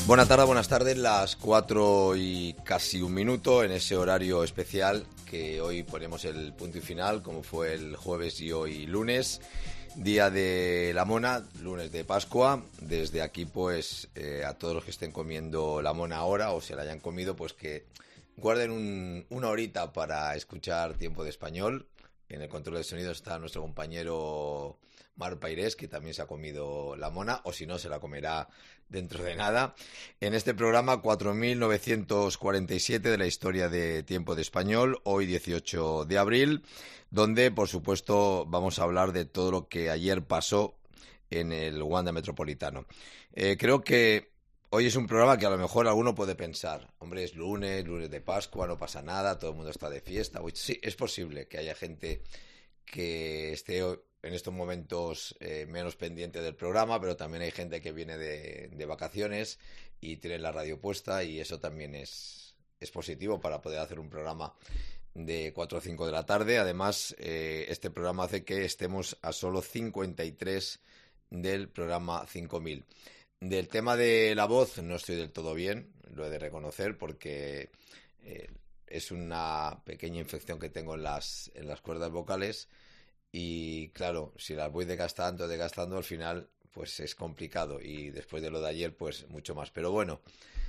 Buenas tardes, las 4 y casi un minuto en ese horario especial que hoy ponemos el punto y final, como fue el jueves y hoy lunes, día de la mona, lunes de Pascua. Desde aquí pues a todos los que estén comiendo la mona ahora o se la hayan comido, pues que guarden una horita para escuchar Tiempo de Español. En el control de sonido está nuestro compañero Mar Pairés, que también se ha comido la mona, o si no, se la comerá dentro de nada. En este programa 4947 de la historia de Tiempo de Español, hoy 18 de abril, donde, por supuesto, vamos a hablar de todo lo que ayer pasó en el Wanda Metropolitano. Creo que hoy es un programa que a lo mejor alguno puede pensar, hombre, es lunes de Pascua, no pasa nada, todo el mundo está de fiesta. Sí, es posible que haya gente que esté en estos momentos menos pendiente del programa, pero también hay gente que viene de vacaciones y tiene la radio puesta, y eso también es positivo para poder hacer un programa de 4 o 5 de la tarde. Además, este programa hace que estemos a solo 53 del programa 5000. Del tema de la voz no estoy del todo bien, lo he de reconocer, porque es una pequeña infección que tengo en las cuerdas vocales, y claro, si las voy desgastando, al final pues es complicado, y después de lo de ayer pues mucho más. Pero bueno,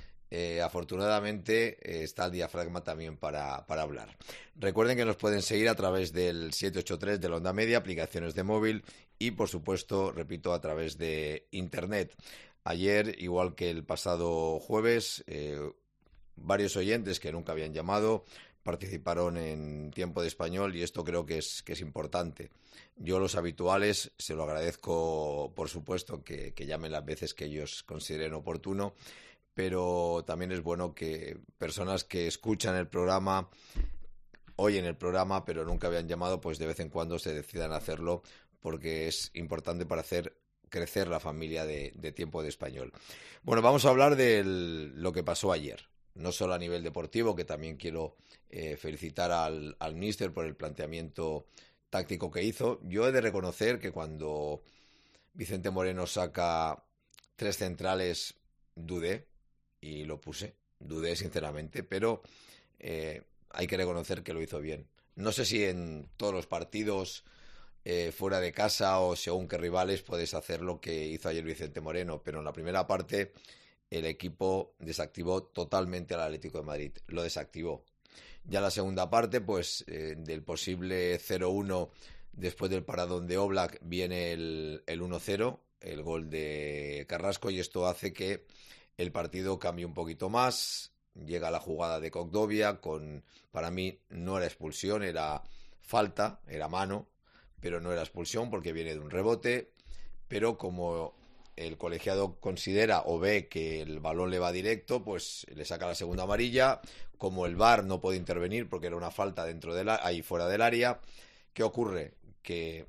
afortunadamente está el diafragma también para hablar. Recuerden que nos pueden seguir a través del 783 de la onda media, aplicaciones de móvil y, por supuesto, repito, a través de internet. Ayer, igual que el pasado jueves, varios oyentes que nunca habían llamado participaron en Tiempo de Español, y esto creo que es importante. Yo, los habituales, se lo agradezco, por supuesto, que llamen las veces que ellos consideren oportuno, pero también es bueno que personas que escuchan el programa, oyen el programa, pero nunca habían llamado, pues de vez en cuando se decidan a hacerlo, porque es importante para hacer crecer la familia de Tiempo de Español. Bueno, vamos a hablar de lo que pasó ayer, no solo a nivel deportivo, que también quiero felicitar al míster por el planteamiento táctico que hizo. Yo he de reconocer que cuando Vicente Moreno saca 3 centrales, dudé, y lo puse, dudé sinceramente, pero hay que reconocer que lo hizo bien. No sé si en todos los partidos fuera de casa o según qué rivales puedes hacer lo que hizo ayer Vicente Moreno, pero en la primera parte el equipo desactivó totalmente al Atlético de Madrid, lo desactivó. Ya en la segunda parte, pues del posible 0-1 después del paradón de Oblak viene el 1-0, el gol de Carrasco, y esto hace que el partido cambie un poquito más. Llega la jugada de Kondogbia, para mí no era expulsión, era falta, era mano, pero no era expulsión porque viene de un rebote. Pero como el colegiado considera o ve que el balón le va directo, pues le saca la segunda amarilla. Como el VAR no puede intervenir porque era una falta ahí fuera del área, ¿qué ocurre? Que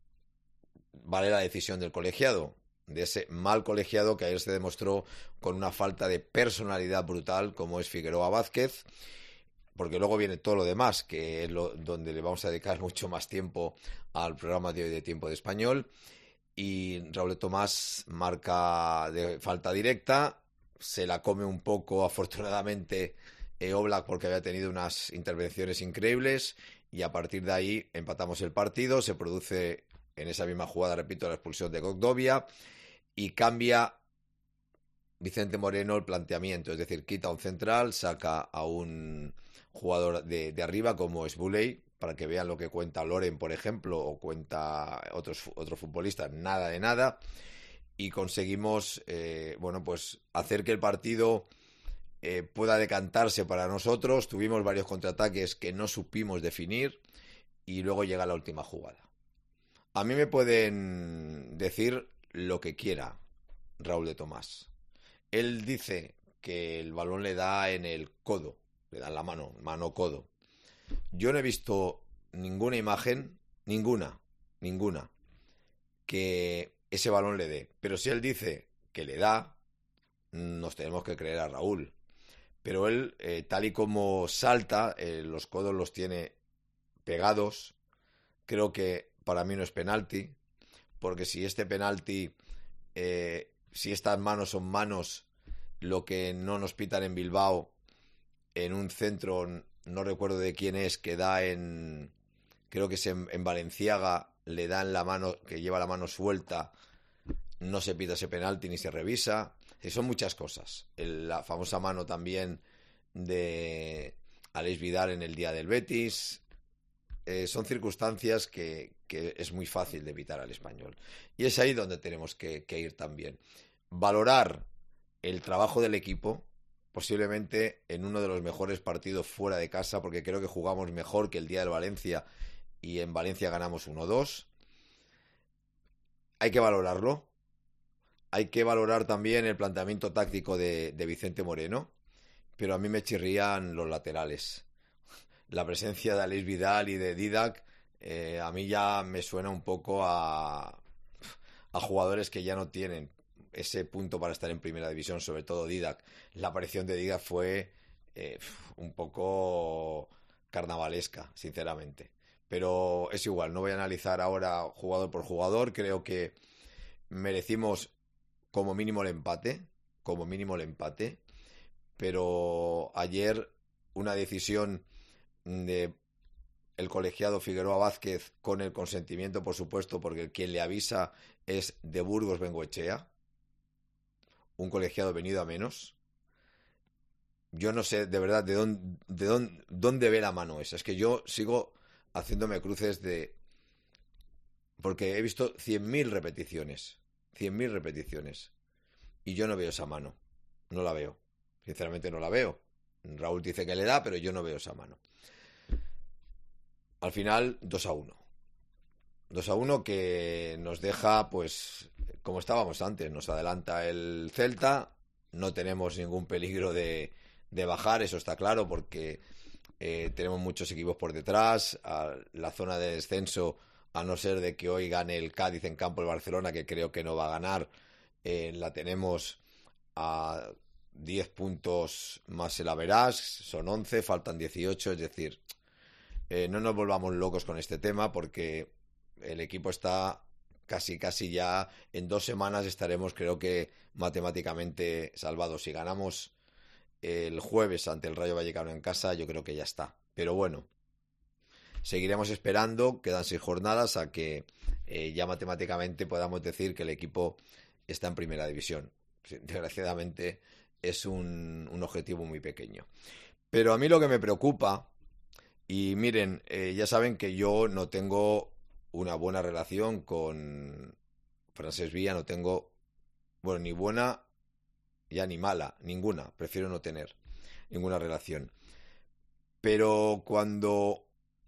vale la decisión del colegiado, de ese mal colegiado que ayer se demostró con una falta de personalidad brutal como es Figueroa Vázquez, porque luego viene todo lo demás, que es donde le vamos a dedicar mucho más tiempo al programa de hoy de Tiempo de Español. Y Raúl Tomás marca de falta directa, se la come un poco, afortunadamente, Oblak, porque había tenido unas intervenciones increíbles, y a partir de ahí empatamos el partido. Se produce en esa misma jugada, repito, la expulsión de Kondogbia, y cambia Vicente Moreno el planteamiento, es decir, quita un central, saca a un jugador de arriba como es Buley, para que vean lo que cuenta Loren, por ejemplo, o cuenta otros futbolistas, nada de nada, y conseguimos pues hacer que el partido pueda decantarse para nosotros. Tuvimos varios contraataques que no supimos definir, y luego llega la última jugada. A mí me pueden decir lo que quiera Raúl de Tomás. Él dice que el balón le da en el codo, le da en la mano-codo. Yo no he visto ninguna imagen, ninguna, que ese balón le dé. Pero si él dice que le da, nos tenemos que creer a Raúl. Pero él, tal y como salta, los codos los tiene pegados. Creo que para mí no es penalti, porque si este penalti, si estas manos son manos, lo que no nos pitan en Bilbao, en un centro, no recuerdo de quién es, que da creo que es en Valenciaga, le dan la mano, que lleva la mano suelta, no se pita ese penalti ni se revisa. Son muchas cosas. La famosa mano también de Aleix Vidal en el día del Betis. Son circunstancias que es muy fácil de evitar al Español. Y es ahí donde tenemos que ir también. Valorar el trabajo del equipo, posiblemente en uno de los mejores partidos fuera de casa, porque creo que jugamos mejor que el día del Valencia y en Valencia ganamos 1-2. Hay que valorarlo. Hay que valorar también el planteamiento táctico de Vicente Moreno, pero a mí me chirrían los laterales. La presencia de Aleix Vidal y de Didac, a mí ya me suena un poco a jugadores que ya no tienen ese punto para estar en primera división, sobre todo Didac. La aparición de Didac fue un poco carnavalesca, sinceramente. Pero es igual, no voy a analizar ahora jugador por jugador. Creo que merecimos como mínimo el empate, pero ayer una decisión de el colegiado Figueroa Vázquez, con el consentimiento, por supuesto, porque quien le avisa es de Burgos Bengoechea, un colegiado venido a menos. Yo no sé de verdad de dónde ve la mano esa. Es que yo sigo haciéndome cruces porque he visto 100.000 repeticiones. 100.000 repeticiones. Y yo no veo esa mano. No la veo. Sinceramente no la veo. Raúl dice que le da, pero yo no veo esa mano. Al final, 2-1. 2-1 que nos deja, pues, como estábamos antes. Nos adelanta el Celta. No tenemos ningún peligro de bajar, eso está claro, porque tenemos muchos equipos por detrás. A la zona de descenso, a no ser de que hoy gane el Cádiz en campo el Barcelona, que creo que no va a ganar, la tenemos a 10 puntos más el average, son 11, faltan 18, es decir, no nos volvamos locos con este tema, porque el equipo está casi ya, en 2 semanas estaremos, creo que matemáticamente salvados. Si ganamos el jueves ante el Rayo Vallecano en casa, yo creo que ya está. Pero bueno, seguiremos esperando, quedan 6 jornadas a que ya matemáticamente podamos decir que el equipo está en primera división. Desgraciadamente es un objetivo muy pequeño. Pero a mí lo que me preocupa, y miren, ya saben que yo no tengo una buena relación con Francesc Villa, no tengo, bueno, ni buena ya ni mala, ninguna, prefiero no tener ninguna relación. Pero cuando,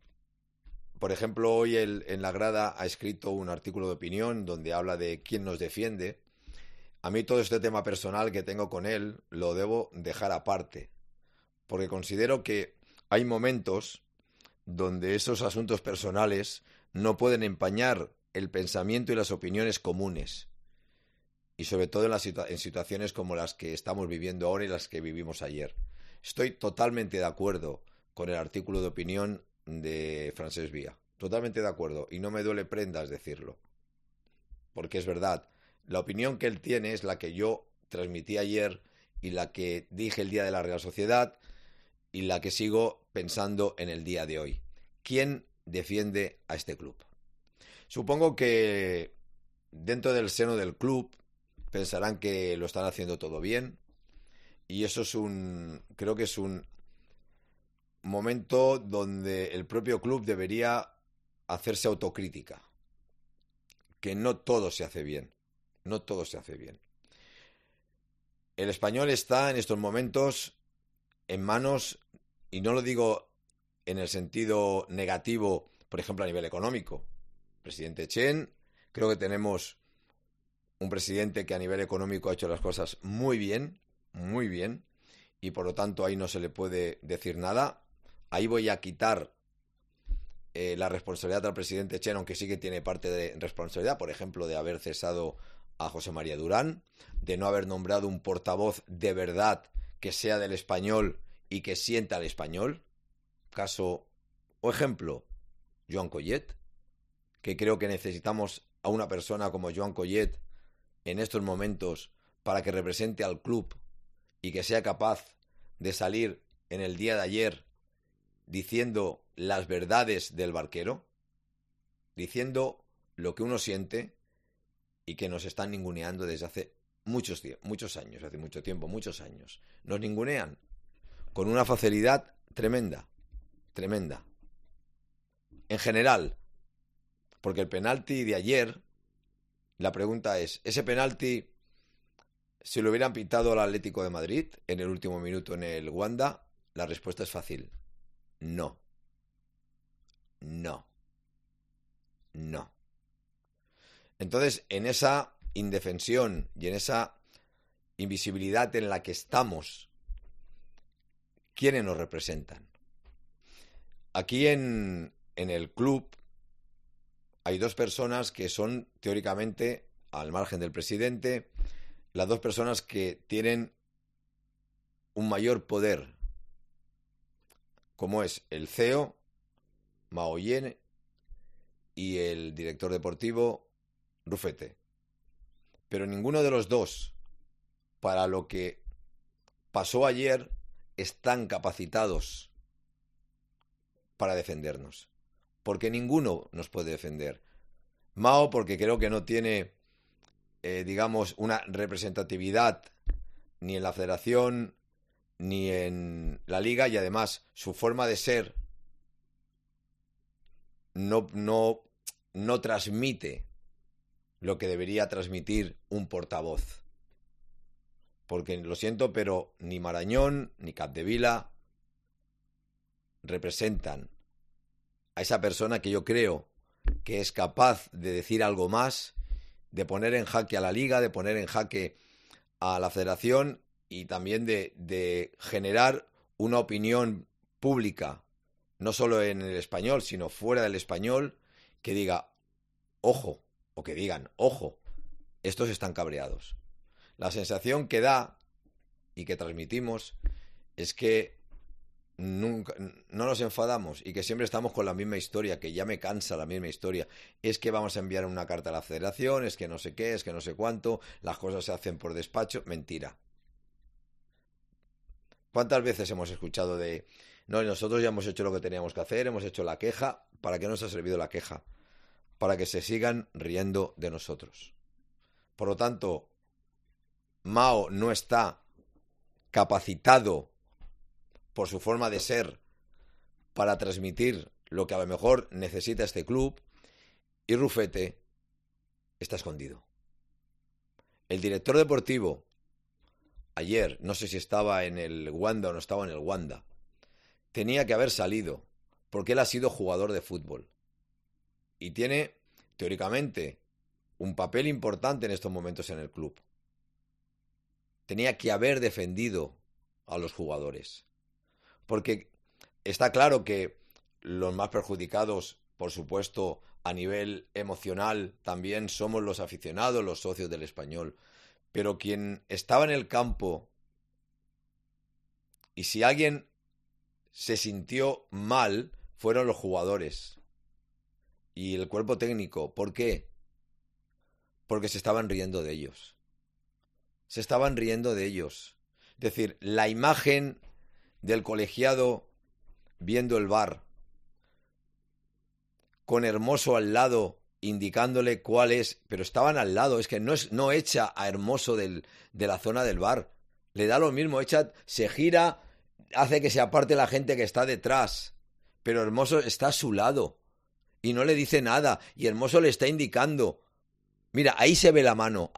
por ejemplo, hoy en la grada ha escrito un artículo de opinión donde habla de quién nos defiende, a mí todo este tema personal que tengo con él lo debo dejar aparte, porque considero que hay momentos donde esos asuntos personales no pueden empañar el pensamiento y las opiniones comunes, y sobre todo en situaciones como las que estamos viviendo ahora y las que vivimos ayer. Estoy totalmente de acuerdo con el artículo de opinión de Francesc Villa, totalmente de acuerdo, y no me duele prendas decirlo, porque es verdad. La opinión que él tiene es la que yo transmití ayer y la que dije el día de la Real Sociedad y la que sigo pensando en el día de hoy. ¿Quién defiende a este club? Supongo que dentro del seno del club pensarán que lo están haciendo todo bien, y eso creo que es un momento donde el propio club debería hacerse autocrítica, que no todo se hace bien. No todo se hace bien. El Español está en estos momentos en manos, y no lo digo en el sentido negativo, por ejemplo, a nivel económico. Presidente Chen, creo que tenemos un presidente que a nivel económico ha hecho las cosas muy bien, y por lo tanto ahí no se le puede decir nada. Ahí voy a quitar la responsabilidad al presidente Chen, aunque sí que tiene parte de responsabilidad, por ejemplo, de haber cesado a José María Durán, de no haber nombrado un portavoz de verdad que sea del Español y que sienta al Español. Caso o ejemplo, Joan Collet, que creo que necesitamos a una persona como Joan Collet en estos momentos para que represente al club y que sea capaz de salir en el día de ayer diciendo las verdades del barquero, diciendo lo que uno siente y que nos están ninguneando desde hace muchos años, hace mucho tiempo, muchos años. Nos ningunean con una facilidad tremenda, tremenda. En general, porque el penalti de ayer, la pregunta es, ¿ese penalti si lo hubieran pitado al Atlético de Madrid en el último minuto en el Wanda? La respuesta es fácil. No. No. No. Entonces, en esa indefensión y en esa invisibilidad en la que estamos, ¿quiénes nos representan? Aquí en el club hay dos personas que son, teóricamente, al margen del presidente, las dos personas que tienen un mayor poder, como es el CEO, Mao Yen, y el director deportivo, Rufete. Pero ninguno de los dos, para lo que pasó ayer, están capacitados para defendernos. Porque ninguno nos puede defender. Mao, porque creo que no tiene, digamos, una representatividad ni en la federación ni en la liga, y además su forma de ser no transmite lo que debería transmitir un portavoz. Porque lo siento, pero ni Marañón ni Capdevila representan a esa persona que yo creo que es capaz de decir algo más, de poner en jaque a la liga, de poner en jaque a la federación y también de generar una opinión pública, no solo en el español, sino fuera del español, que diga, ojo, o que digan, ojo, estos están cabreados. La sensación que da y que transmitimos es que nunca, no nos enfadamos y que siempre estamos con la misma historia, que ya me cansa la misma historia. Es que vamos a enviar una carta a la federación, es que no sé qué, es que no sé cuánto, las cosas se hacen por despacho. Mentira. ¿Cuántas veces hemos escuchado de, no, nosotros ya hemos hecho lo que teníamos que hacer, hemos hecho la queja? ¿Para qué nos ha servido la queja? Para que se sigan riendo de nosotros. Por lo tanto, Mao no está capacitado por su forma de ser para transmitir lo que a lo mejor necesita este club, y Rufete está escondido. El director deportivo ayer, no sé si estaba en el Wanda o no estaba en el Wanda, tenía que haber salido porque él ha sido jugador de fútbol y tiene, teóricamente, un papel importante en estos momentos en el club. Tenía que haber defendido a los jugadores. Porque está claro que los más perjudicados, por supuesto, a nivel emocional, también somos los aficionados, los socios del Español. Pero quien estaba en el campo, y si alguien se sintió mal, fueron los jugadores y el cuerpo técnico. ¿Por qué? Porque se estaban riendo de ellos. Se estaban riendo de ellos. Es decir, la imagen del colegiado viendo el VAR, con Hermoso al lado indicándole cuál es, pero estaban al lado, es que no echa a Hermoso de la zona del VAR, le da lo mismo, se gira, hace que se aparte la gente que está detrás, pero Hermoso está a su lado y no le dice nada, y Hermoso le está indicando, mira, ahí se ve la mano,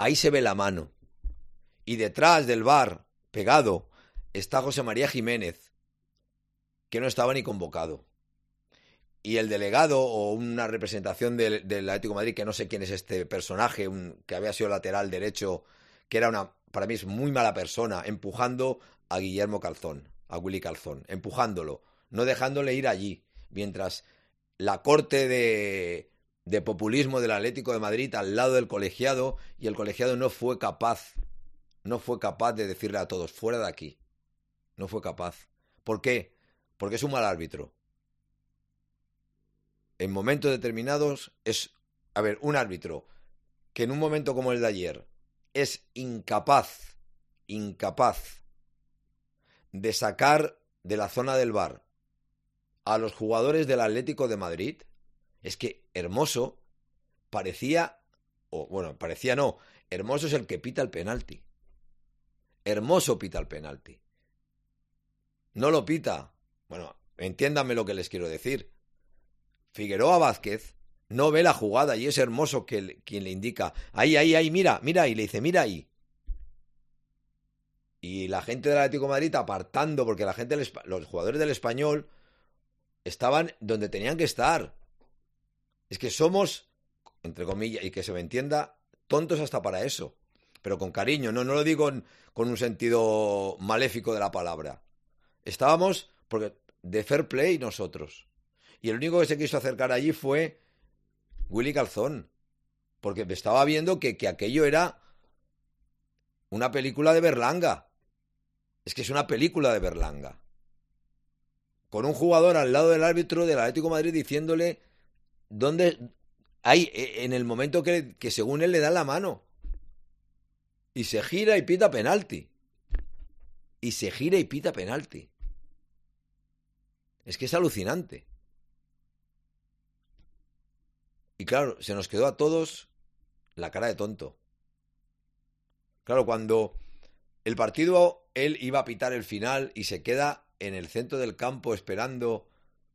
y detrás del VAR, pegado, está José María Jiménez, que no estaba ni convocado. Y el delegado o una representación del Atlético de Madrid, que no sé quién es este personaje, que había sido lateral derecho, que era para mí es muy mala persona, empujando a Guillermo Calzón, a Willy Calzón, empujándolo, no dejándole ir allí, mientras la corte de populismo del Atlético de Madrid al lado del colegiado, y el colegiado no fue capaz de decirle a todos, fuera de aquí. No fue capaz. ¿Por qué? Porque es un mal árbitro. En momentos determinados un árbitro que en un momento como el de ayer es incapaz de sacar de la zona del VAR a los jugadores del Atlético de Madrid, es que Hermoso parecía, o bueno, parecía no, Hermoso es el que pita el penalti. Hermoso pita el penalti. No lo pita. Bueno, entiéndanme lo que les quiero decir. Figueroa Vázquez no ve la jugada y es Hermoso quien le indica. Ahí, mira, y le dice, mira ahí. Y la gente del Atlético de Madrid apartando, porque la gente, los jugadores del Español estaban donde tenían que estar. Es que somos, entre comillas, y que se me entienda, tontos hasta para eso. Pero con cariño, no lo digo con un sentido maléfico de la palabra. Estábamos porque de fair play nosotros. Y el único que se quiso acercar allí fue Willy Calzón. Porque me estaba viendo que aquello era una película de Berlanga. Es que es una película de Berlanga. Con un jugador al lado del árbitro del Atlético de Madrid diciéndole dónde hay en el momento que según él le da la mano. Y se gira y pita penalti. Es que es alucinante. Y claro, se nos quedó a todos la cara de tonto. Claro, cuando el partido él iba a pitar el final y se queda en el centro del campo esperando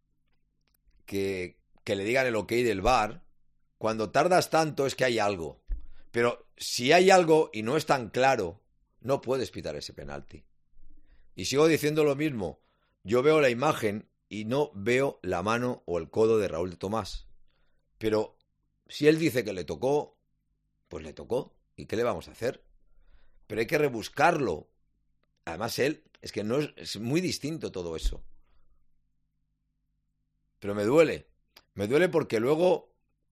que le digan el ok del VAR, cuando tardas tanto es que hay algo. Pero si hay algo y no es tan claro, no puedes pitar ese penalti. Y sigo diciendo lo mismo. Yo veo la imagen y no veo la mano o el codo de Raúl de Tomás. Pero si él dice que le tocó, pues le tocó. ¿Y qué le vamos a hacer? Pero hay que rebuscarlo. Además él, es que no es muy distinto todo eso. Pero me duele. Me duele porque luego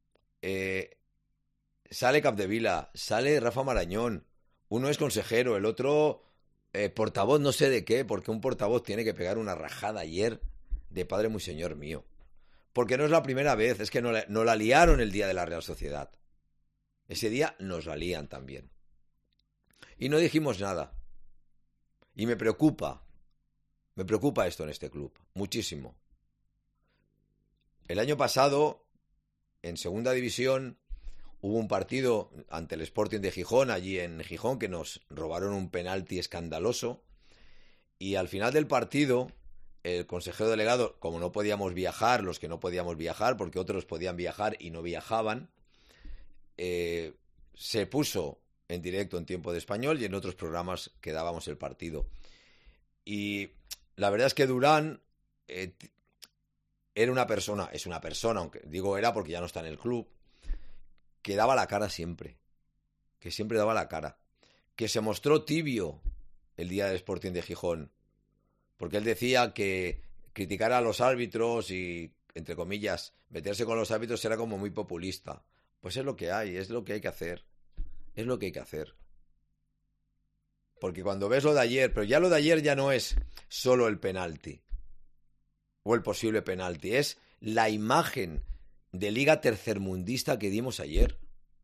sale Capdevila, sale Rafa Marañón. Uno es consejero, el otro portavoz no sé de qué, porque un portavoz tiene que pegar una rajada ayer de padre muy señor mío. Porque no es la primera vez, es que no la liaron el día de la Real Sociedad. Ese día nos la lían también. Y no dijimos nada. Y me preocupa esto en este club, muchísimo. El año pasado, en segunda división, hubo un partido ante el Sporting de Gijón, allí en Gijón, que nos robaron un penalti escandaloso. Y al final del partido, el consejero delegado, como no podíamos viajar, los que no podíamos viajar, porque otros podían viajar y no viajaban, se puso en directo en Tiempo de Español y en otros programas que dábamos el partido. Y la verdad es que Durán era una persona, es una persona, aunque digo era porque ya no está en el club, que daba la cara siempre, que siempre daba la cara, que se mostró tibio el día del Sporting de Gijón, porque él decía que criticar a los árbitros y, entre comillas, meterse con los árbitros era como muy populista. Pues es lo que hay, es lo que hay que hacer. Es lo que hay que hacer. Porque cuando ves lo de ayer, pero ya lo de ayer ya no es solo el penalti o el posible penalti, es la imagen de liga tercermundista que dimos ayer.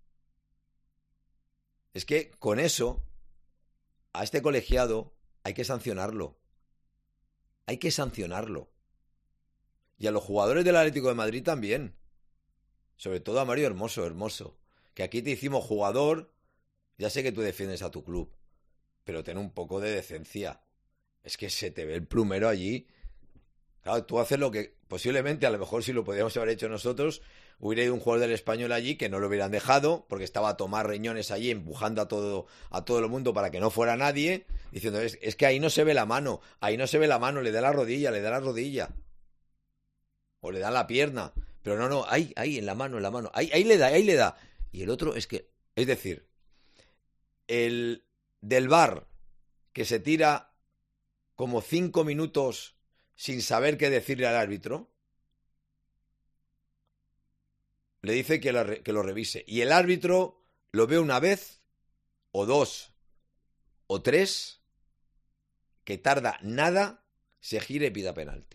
Es que con eso a este colegiado hay que sancionarlo. Hay que sancionarlo. Y a los jugadores del Atlético de Madrid también. Sobre todo a Mario Hermoso. Que aquí te hicimos jugador. Ya sé que tú defiendes a tu club, pero ten un poco de decencia. Es que se te ve el plumero allí. Claro, tú haces lo que posiblemente, a lo mejor si lo podíamos haber hecho nosotros, hubiera ido un jugador del Español allí que no lo hubieran dejado, porque estaba Tomás Reñones allí empujando a todo el mundo para que no fuera nadie, diciendo, es que ahí no se ve la mano, le da la rodilla. O le da la pierna. Pero no, ahí, en la mano. Ahí le da. Y el otro es decir, el del VAR que se tira como 5 minutos sin saber qué decirle al árbitro, le dice que lo revise. Y el árbitro lo ve una vez, o dos, o tres, que tarda nada, se gira y pida penalti.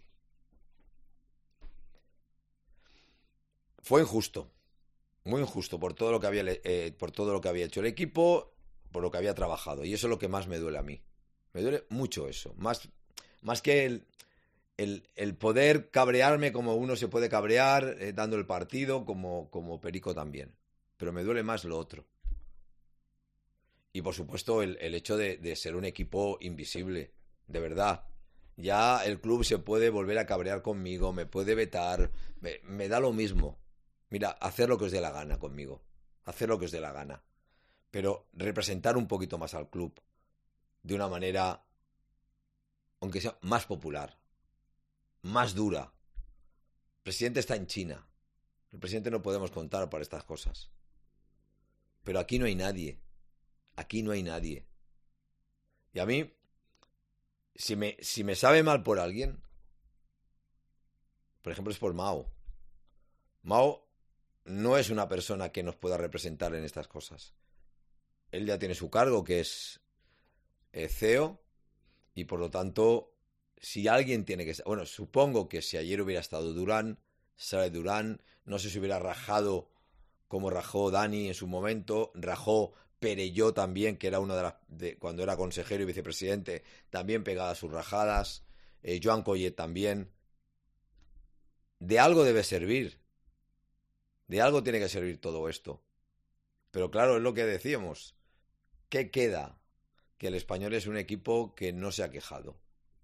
Fue injusto, muy injusto por todo lo que había hecho el equipo, por lo que había trabajado. Y eso es lo que más me duele a mí. Me duele mucho eso. Más Más que el poder cabrearme como uno se puede cabrear dando el partido, como Perico también. Pero me duele más lo otro. Y por supuesto el hecho de ser un equipo invisible, de verdad. Ya el club se puede volver a cabrear conmigo, me puede vetar, me da lo mismo. Mira, hacer lo que os dé la gana conmigo, hacer lo que os dé la gana. Pero representar un poquito más al club de una manera, aunque sea más popular, más dura. El presidente está en China. El presidente no podemos contar para estas cosas. Pero aquí no hay nadie. Aquí no hay nadie. Y a mí, si me sabe mal por alguien, por ejemplo, es por Mao. Mao no es una persona que nos pueda representar en estas cosas. Él ya tiene su cargo, que es CEO, y por lo tanto, si alguien tiene que... Bueno, supongo que si ayer hubiera estado Durán, sale Durán, no sé si hubiera rajado como rajó Dani en su momento, rajó Perelló también, que era uno cuando era consejero y vicepresidente, también pegaba sus rajadas, Joan Collet también. De algo debe servir, de algo tiene que servir todo esto. Pero claro, es lo que decíamos, ¿qué queda? Que el Español es un equipo que no se ha quejado.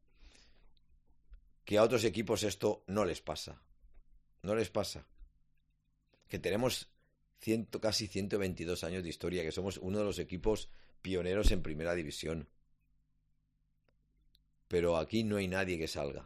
Que a otros equipos esto no les pasa. No les pasa. Que tenemos casi 122 años de historia, que somos uno de los equipos pioneros en primera división. Pero aquí no hay nadie que salga.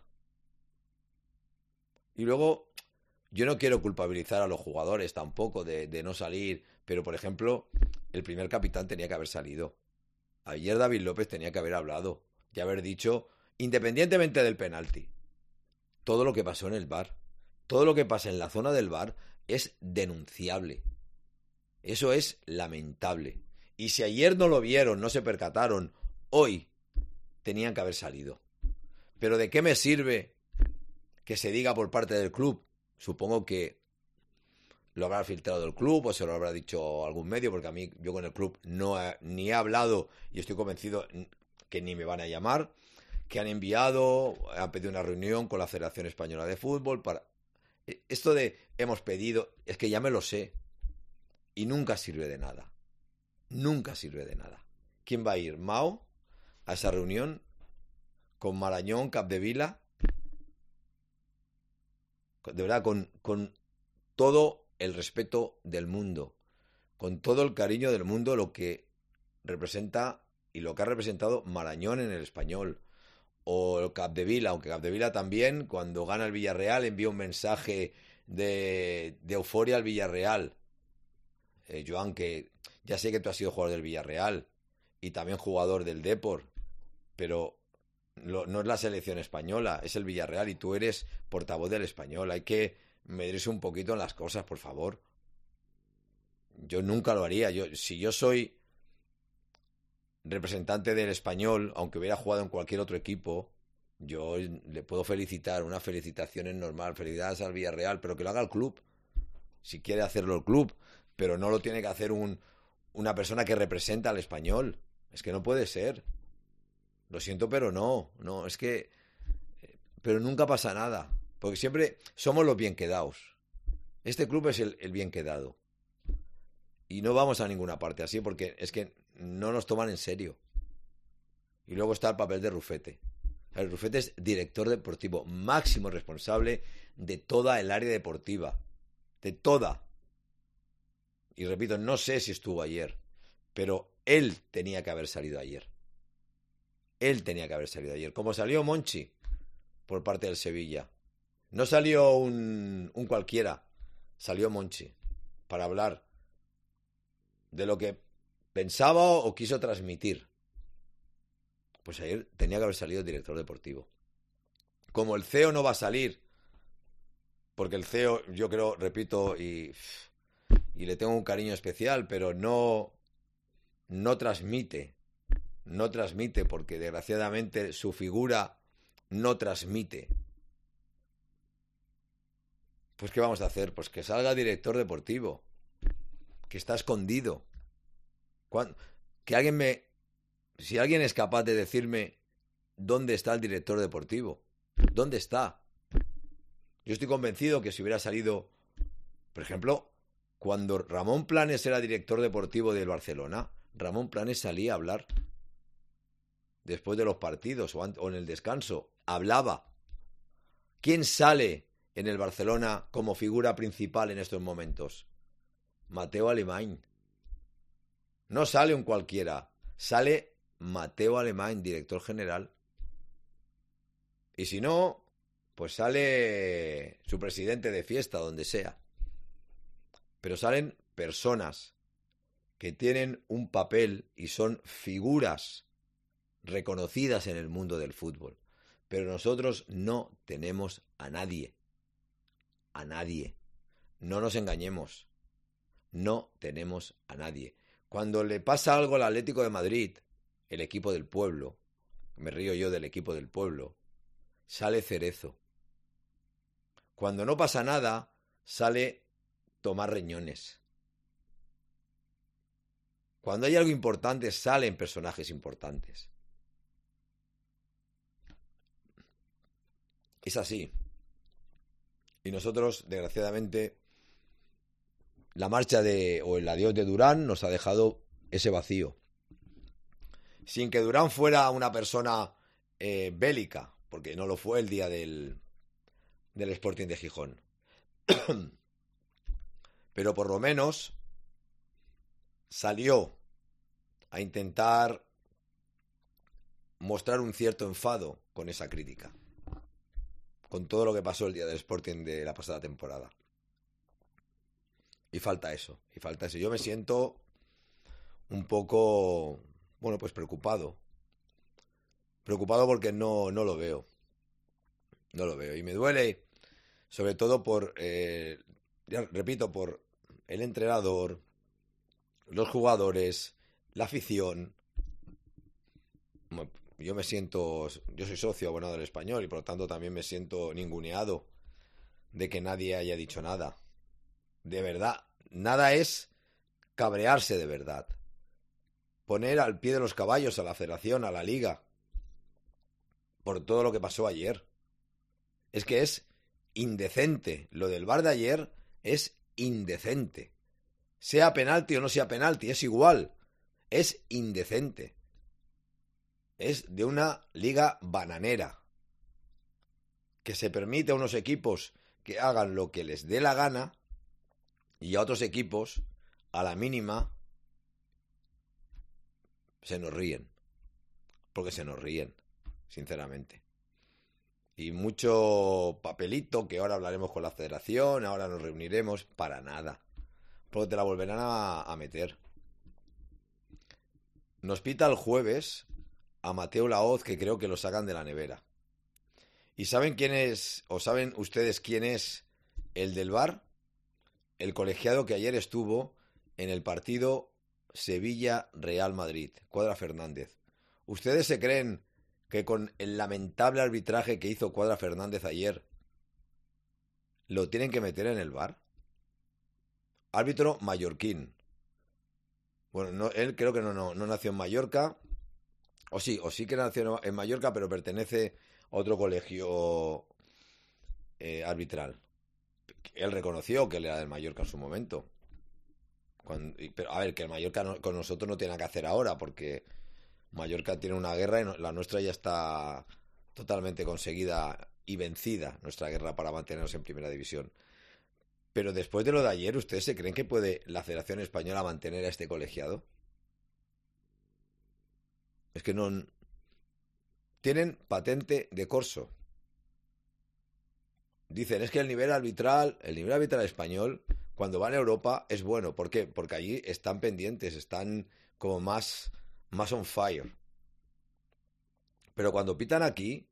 Y luego, yo no quiero culpabilizar a los jugadores tampoco de no salir, pero por ejemplo, el primer capitán tenía que haber salido. Ayer David López tenía que haber hablado y haber dicho, independientemente del penalti, todo lo que pasó en el VAR, todo lo que pasa en la zona del VAR es denunciable. Eso es lamentable. Y si ayer no lo vieron, no se percataron, hoy tenían que haber salido. Pero ¿de qué me sirve que se diga por parte del club? Supongo que lo habrá filtrado el club o se lo habrá dicho algún medio, porque a mí, yo con el club ni he hablado y estoy convencido que ni me van a llamar, que han pedido una reunión con la Federación Española de Fútbol para... Esto de hemos pedido, es que ya me lo sé. Y nunca sirve de nada. Nunca sirve de nada. ¿Quién va a ir? ¿Mao? ¿A esa reunión? ¿Con Marañón, Capdevila? De verdad, con todo el respeto del mundo. Con todo el cariño del mundo, lo que representa y lo que ha representado Marañón en el Español. O Capdevila, aunque Capdevila también, cuando gana el Villarreal, envía un mensaje de euforia al Villarreal. Joan, que ya sé que tú has sido jugador del Villarreal y también jugador del Depor, pero no es la selección española, es el Villarreal y tú eres portavoz del Español. Hay que medirse un poquito en las cosas, por favor. Yo nunca lo haría. Si yo soy representante del Español, aunque hubiera jugado en cualquier otro equipo, yo le puedo felicitar, una felicitación es normal, felicidades al Villarreal, pero que lo haga el club, si quiere hacerlo el club. Pero no lo tiene que hacer una persona que representa al Español. Es que no puede ser. Lo siento, pero no, es que... Pero nunca pasa nada. Porque siempre somos los bien quedados. Este club es el bien quedado. Y no vamos a ninguna parte así porque es que no nos toman en serio. Y luego está el papel de Rufete. El Rufete es director deportivo, máximo responsable de toda el área deportiva. De toda. Y repito, no sé si estuvo ayer, pero él tenía que haber salido ayer. Él tenía que haber salido ayer. Como salió Monchi por parte del Sevilla. No salió un cualquiera, salió Monchi para hablar de lo que pensaba o quiso transmitir. Pues ayer tenía que haber salido el director deportivo. Como el CEO no va a salir, porque el CEO, yo creo, repito, y le tengo un cariño especial, pero no transmite, porque desgraciadamente su figura no transmite. Pues ¿qué vamos a hacer? Pues que salga director deportivo, que está escondido. Si alguien es capaz de decirme ¿Dónde está el director deportivo? ¿Dónde está? Yo estoy convencido que si hubiera salido, por ejemplo, cuando Ramón Planes era director deportivo del Barcelona, Ramón Planes salía a hablar después de los partidos o en el descanso. Hablaba. ¿Quién sale en el Barcelona como figura principal en estos momentos? Mateo Alemany. No sale un cualquiera. Sale Mateo Alemany, director general. Y si no, pues sale su presidente de fiesta, donde sea. Pero salen personas que tienen un papel y son figuras reconocidas en el mundo del fútbol. Pero nosotros no tenemos a nadie. A nadie. No nos engañemos. No tenemos a nadie. Cuando le pasa algo al Atlético de Madrid, el equipo del pueblo, me río yo del equipo del pueblo, sale Cerezo. Cuando no pasa nada, sale Tomás Reñones. Cuando hay algo importante, salen personajes importantes. Es así. Y nosotros, desgraciadamente, la marcha o el adiós de Durán nos ha dejado ese vacío. Sin que Durán fuera una persona bélica, porque no lo fue el día del Sporting de Gijón. Pero por lo menos salió a intentar mostrar un cierto enfado con esa crítica, con todo lo que pasó el día del Sporting de la pasada temporada. Y falta eso, Yo me siento un poco, bueno, pues preocupado. Preocupado porque no lo veo. No lo veo. Y me duele, sobre todo por, ya repito, por el entrenador, los jugadores, la afición. Yo soy socio abonado del Español y por lo tanto también me siento ninguneado de que nadie haya dicho nada. De verdad, nada es cabrearse de verdad. Poner al pie de los caballos a la federación, a la liga, por todo lo que pasó ayer. Es que es indecente. Lo del VAR de ayer es indecente. Sea penalti o no sea penalti, es igual. Es indecente. Es de una liga bananera, que se permite a unos equipos que hagan lo que les dé la gana y a otros equipos, a la mínima, se nos ríen. Porque se nos ríen, sinceramente. Y mucho papelito, que ahora hablaremos con la federación, ahora nos reuniremos, para nada. Porque te la volverán a meter. Nos pita el jueves a Mateo Laoz, que creo que lo sacan de la nevera. ¿Y saben quién es, o saben ustedes quién es el del VAR? El colegiado que ayer estuvo en el partido Sevilla-Real Madrid, Cuadra Fernández. ¿Ustedes se creen que con el lamentable arbitraje que hizo Cuadra Fernández ayer lo tienen que meter en el VAR? Árbitro mallorquín. Bueno, no, él creo que no nació en Mallorca. O sí que nació en Mallorca, pero pertenece a otro colegio arbitral. Él reconoció que él era del Mallorca en su momento. Pero a ver, que el Mallorca con nosotros no tiene nada que hacer ahora, porque Mallorca tiene una guerra y la nuestra ya está totalmente conseguida y vencida, nuestra guerra para mantenernos en primera división. Pero después de lo de ayer, ¿ustedes se creen que puede la Federación Española mantener a este colegiado? Es que no... Tienen patente de corso. Dicen, es que el nivel arbitral español, cuando van a Europa, es bueno. ¿Por qué? Porque allí están pendientes, están como más on fire. Pero cuando pitan aquí,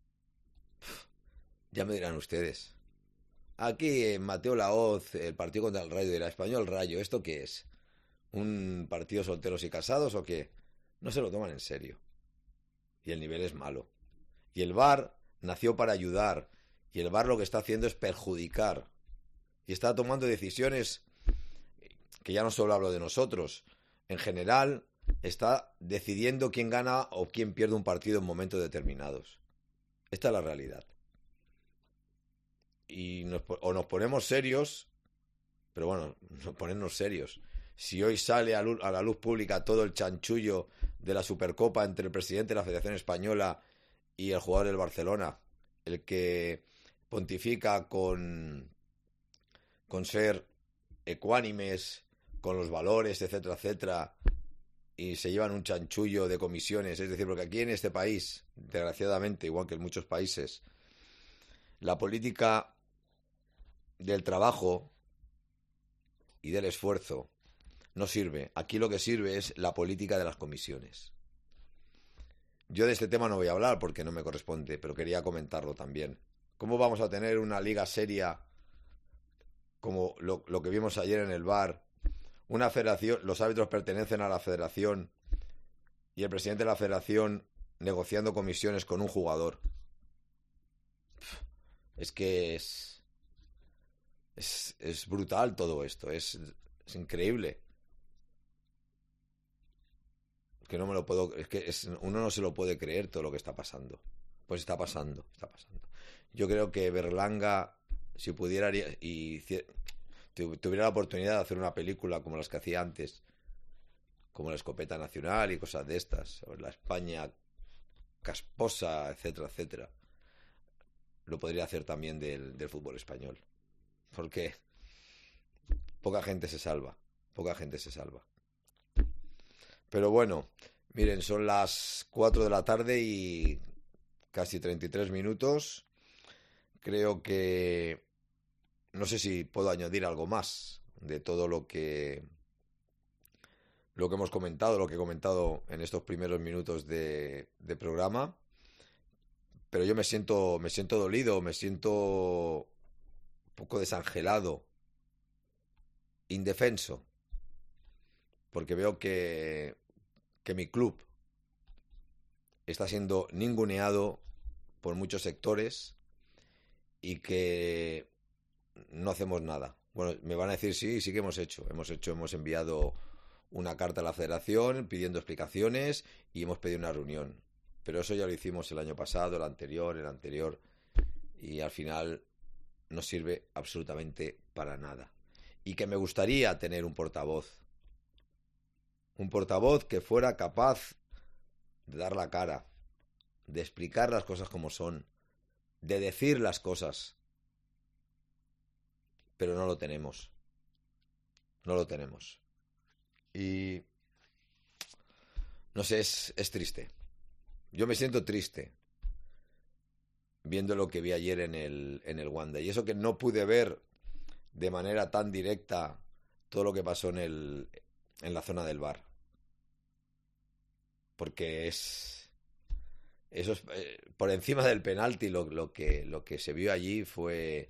ya me dirán ustedes. Aquí Mateo Laoz, el partido contra el Rayo, dirá, Español Rayo, ¿esto qué es? ¿Un partido solteros y casados o qué? No se lo toman en serio. Y el nivel es malo. Y el VAR nació para ayudar. Y el VAR lo que está haciendo es perjudicar. Y está tomando decisiones que ya no solo hablo de nosotros. En general, está decidiendo quién gana o quién pierde un partido en momentos determinados. Esta es la realidad. Y o nos ponemos serios, pero bueno, no ponernos serios. Si hoy sale a la luz pública todo el chanchullo de la Supercopa entre el presidente de la Federación Española y el jugador del Barcelona, el que pontifica con ser ecuánimes, con los valores, etcétera, etcétera, y se llevan un chanchullo de comisiones, es decir, porque aquí en este país, desgraciadamente, igual que en muchos países, la política del trabajo y del esfuerzo no sirve. Aquí lo que sirve es la política de las comisiones. Yo de este tema no voy a hablar porque no me corresponde, pero quería comentarlo también. ¿Cómo vamos a tener una liga seria como lo que vimos ayer en el VAR? Una federación, los árbitros pertenecen a la federación y el presidente de la federación negociando comisiones con un jugador. Es que es brutal todo esto, es increíble. Que no me lo puedo, es que uno no se lo puede creer todo lo que está pasando. Pues está pasando, está pasando. Yo creo que Berlanga, si pudiera y tuviera la oportunidad de hacer una película como las que hacía antes, como La Escopeta Nacional y cosas de estas, o la España casposa, etcétera, etcétera, lo podría hacer también del fútbol español. Porque poca gente se salva, poca gente se salva. Pero bueno, miren, son las 4 de la tarde y casi 33 minutos. Creo que no sé si puedo añadir algo más de todo lo que hemos comentado, lo que he comentado en estos primeros minutos de programa. Pero yo me siento dolido, me siento un poco desangelado, indefenso, porque veo que mi club está siendo ninguneado por muchos sectores y que no hacemos nada. Bueno, me van a decir sí que hemos enviado una carta a la federación pidiendo explicaciones y hemos pedido una reunión. Pero eso ya lo hicimos el año pasado, el anterior, y al final no sirve absolutamente para nada. Y que me gustaría tener un portavoz que fuera capaz de dar la cara, de explicar las cosas como son, de decir las cosas. Pero no lo tenemos. No lo tenemos. Y no sé, es triste. Yo me siento triste viendo lo que vi ayer en el Wanda. Y eso que no pude ver de manera tan directa todo lo que pasó en la zona del bar. Porque eso es por encima del penalti. Lo que se vio allí fue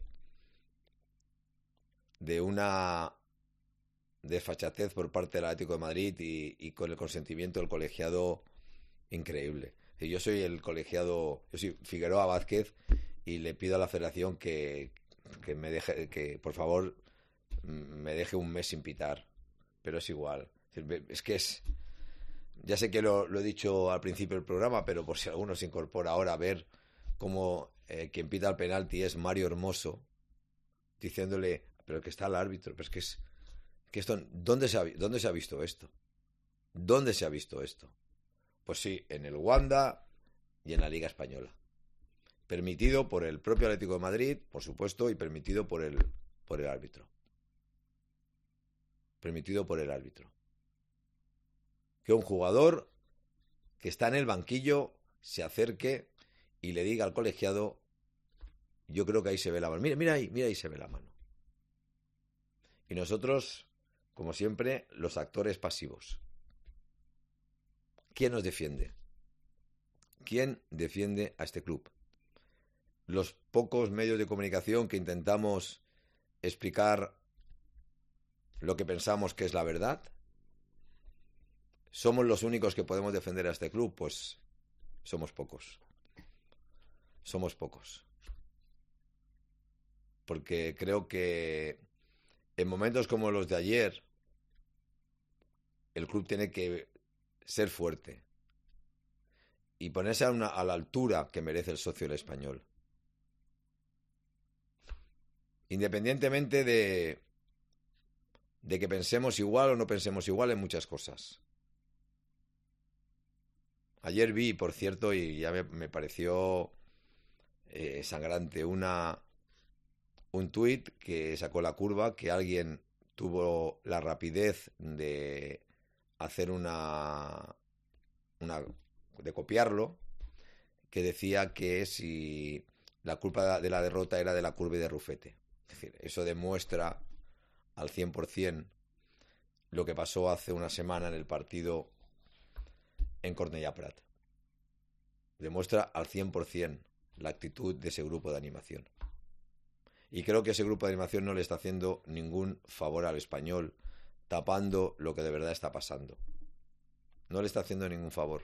de una desfachatez por parte del Atlético de Madrid y con el consentimiento del colegiado increíble. Yo soy el colegiado, yo soy Figueroa Vázquez y le pido a la federación que me deje, que por favor me deje un mes sin pitar, pero es igual. Es que ya sé que lo he dicho al principio del programa, pero por si alguno se incorpora ahora a ver cómo quien pita el penalti es Mario Hermoso, diciéndole, pero que está el árbitro, pero es que esto, ¿dónde se ha visto esto? ¿Dónde se ha visto esto? Pues sí, en el Wanda y en la Liga Española. Permitido por el propio Atlético de Madrid, por supuesto, y permitido por el árbitro. Permitido por el árbitro. Que un jugador que está en el banquillo se acerque y le diga al colegiado, yo creo que ahí se ve la mano. Mira ahí se ve la mano. Y nosotros, como siempre, los actores pasivos. ¿Quién nos defiende? ¿Quién defiende a este club? Los pocos medios de comunicación que intentamos explicar lo que pensamos que es la verdad. ¿Somos los únicos que podemos defender a este club? Pues somos pocos. Somos pocos. Porque creo que en momentos como los de ayer, el club tiene que ser fuerte y ponerse a la altura que merece el socio del Español. Independientemente de que pensemos igual o no pensemos igual en muchas cosas. Ayer vi, por cierto, y ya me pareció sangrante, un tuit que sacó la curva, que alguien tuvo la rapidez de hacer de copiarlo, que decía que si la culpa de la derrota era de la curva y de Rufete. Es decir, eso demuestra al 100% lo que pasó hace una semana en el partido en Cornellà Prat. Demuestra al 100% la actitud de ese grupo de animación. Y creo que ese grupo de animación no le está haciendo ningún favor al Español, tapando lo que de verdad está pasando. No le está haciendo ningún favor.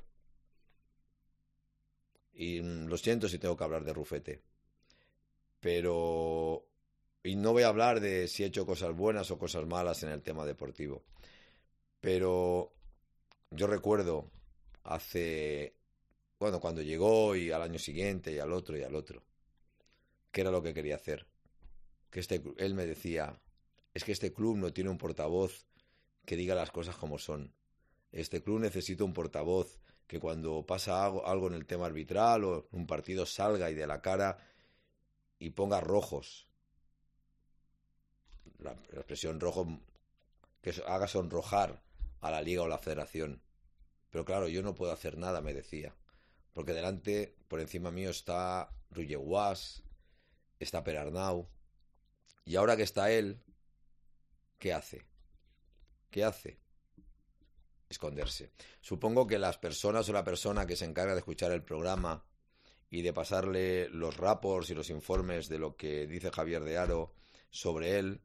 Y lo siento si tengo que hablar de Rufete. Pero... Y no voy a hablar de si he hecho cosas buenas o cosas malas en el tema deportivo. Pero yo recuerdo cuando llegó y al año siguiente y al otro, ¿qué era lo que quería hacer? Él me decía, es que este club no tiene un portavoz que diga las cosas como son. Este club necesita un portavoz que cuando pasa algo en el tema arbitral o en un partido salga y de la cara y ponga rojos. La expresión rojo que haga sonrojar a la liga o la federación. Pero claro, yo no puedo hacer nada, me decía. Porque delante, por encima mío, está Roger Guas, está Per Arnau. Y ahora que está él, ¿qué hace? ¿Qué hace? Esconderse. Supongo que las personas o la persona que se encarga de escuchar el programa y de pasarle los reports y los informes de lo que dice Javier de Haro sobre él,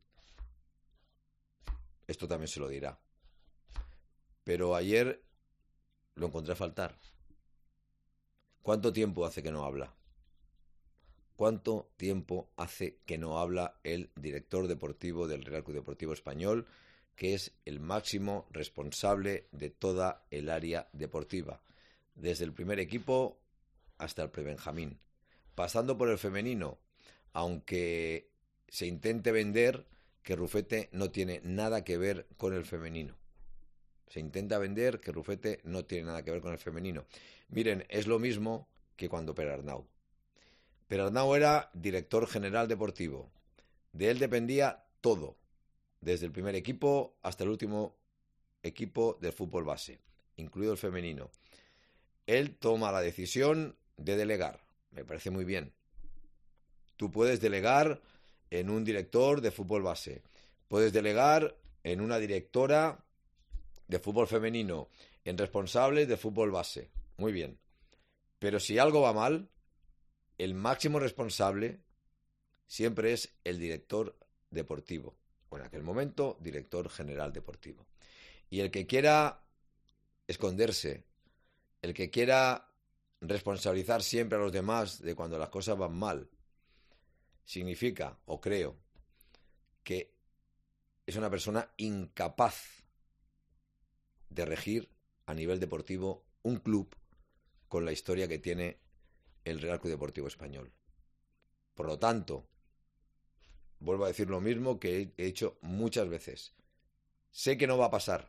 esto también se lo dirá. Pero ayer lo encontré a faltar. ¿Cuánto tiempo hace que no habla? ¿Cuánto tiempo hace que no habla el director deportivo del Real Club Deportivo Español, que es el máximo responsable de toda el área deportiva, desde el primer equipo hasta el prebenjamín, pasando por el femenino, aunque se intente vender que Rufete no tiene nada que ver con el femenino? Se intenta vender que Rufete no tiene nada que ver con el femenino. Miren, es lo mismo que cuando Per Arnau. Per Arnau era director general deportivo. De él dependía todo, desde el primer equipo hasta el último equipo del fútbol base, incluido el femenino. Él toma la decisión de delegar. Me parece muy bien. Tú puedes delegar en un director de fútbol base. Puedes delegar en una directora de fútbol femenino, en responsables de fútbol base. Muy bien. Pero si algo va mal, el máximo responsable siempre es el director deportivo. O en aquel momento, director general deportivo. Y el que quiera esconderse, el que quiera responsabilizar siempre a los demás de cuando las cosas van mal, significa, o creo, que es una persona incapaz de regir a nivel deportivo un club con la historia que tiene el Real Club Deportivo Español. Por lo tanto, vuelvo a decir lo mismo que he hecho muchas veces. Sé que no va a pasar.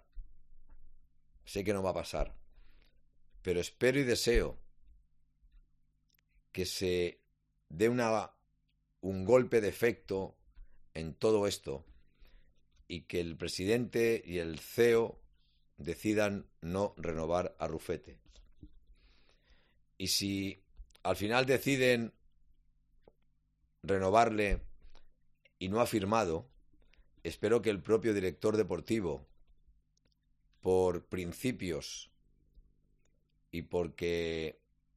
Pero espero y deseo que se dé un golpe de efecto en todo esto y que el presidente y el CEO decidan no renovar a Rufete. Y si al final deciden renovarle y no ha firmado, espero que el propio director deportivo, por principios y porque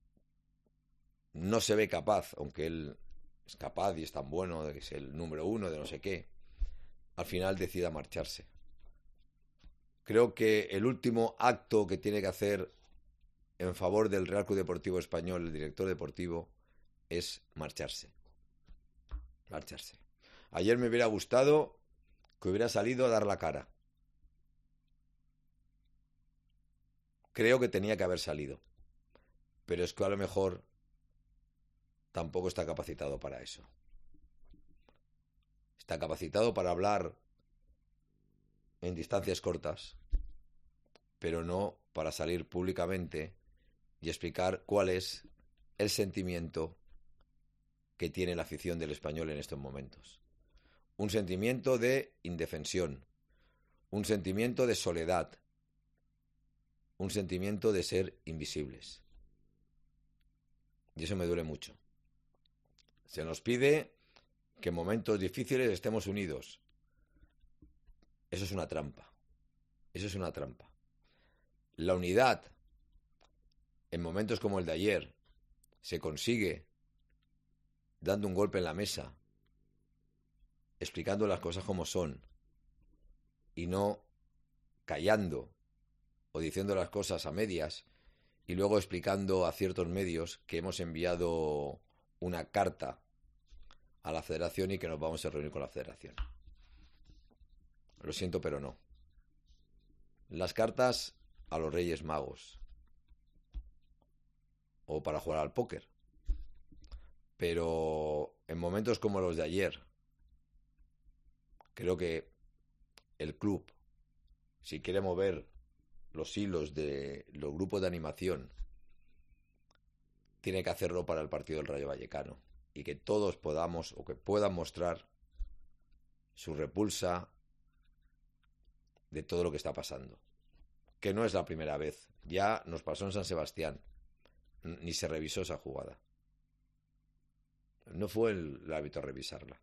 no se ve capaz, aunque él es capaz y es tan bueno, de que es el número uno de no sé qué, al final decida marcharse. Creo que el último acto que tiene que hacer en favor del Real Club Deportivo Español, el director deportivo, es marcharse. Ayer me hubiera gustado que hubiera salido a dar la cara. creo que tenía que haber salido. Pero es que a lo mejor tampoco está capacitado para eso. Está capacitado para hablar en distancias cortas, pero no para salir públicamente y explicar cuál es el sentimiento que tiene la afición del Español en estos momentos. Un sentimiento de indefensión, un sentimiento de soledad, un sentimiento de ser invisibles. Y eso me duele mucho. Se nos pide que en momentos difíciles estemos unidos. Eso es una trampa. Eso es una trampa. La unidad, en momentos como el de ayer, se consigue dando un golpe en la mesa, explicando las cosas como son, y no callando o diciendo las cosas a medias, y luego explicando a ciertos medios que hemos enviado una carta a la Federación y que nos vamos a reunir con la Federación. Lo siento, pero no. Las cartas a los Reyes Magos o para jugar al póker. Pero en momentos como los de ayer, creo que el club, si quiere mover los hilos de los grupos de animación, tiene que hacerlo para el partido del Rayo Vallecano y que todos podamos o que puedan mostrar su repulsa de todo lo que está pasando. Que no es la primera vez. Ya nos pasó en San Sebastián. Ni se revisó esa jugada. No fue el árbitro a revisarla.